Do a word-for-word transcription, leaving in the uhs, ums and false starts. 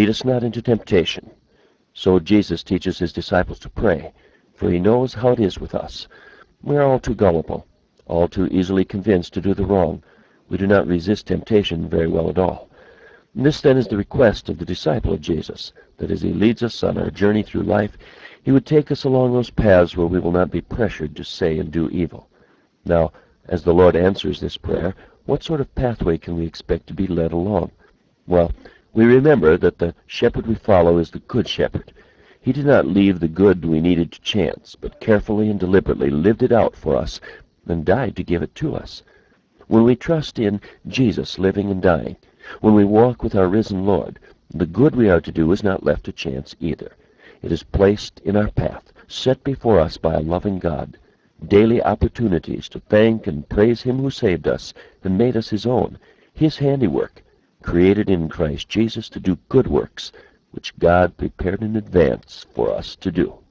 lead us not into temptation. So Jesus teaches his disciples to pray, for he knows how it is with us. We are all too gullible, all too easily convinced to do the wrong. We do not resist temptation very well at all. This, then, is the request of the disciple of Jesus, that as he leads us on our journey through life, he would take us along those paths where we will not be pressured to say and do evil. Now, as the Lord answers this prayer, what sort of pathway can we expect to be led along? Well, we remember that the shepherd we follow is the good shepherd. He did not leave the good we needed to chance, but carefully and deliberately lived it out for us and died to give it to us. When we trust in Jesus living and dying, when we walk with our risen Lord, the good we are to do is not left to chance either. It is placed in our path, set before us by a loving God, daily opportunities to thank and praise him who saved us and made us his own, his handiwork, created in Christ Jesus to do good works, which God prepared in advance for us to do.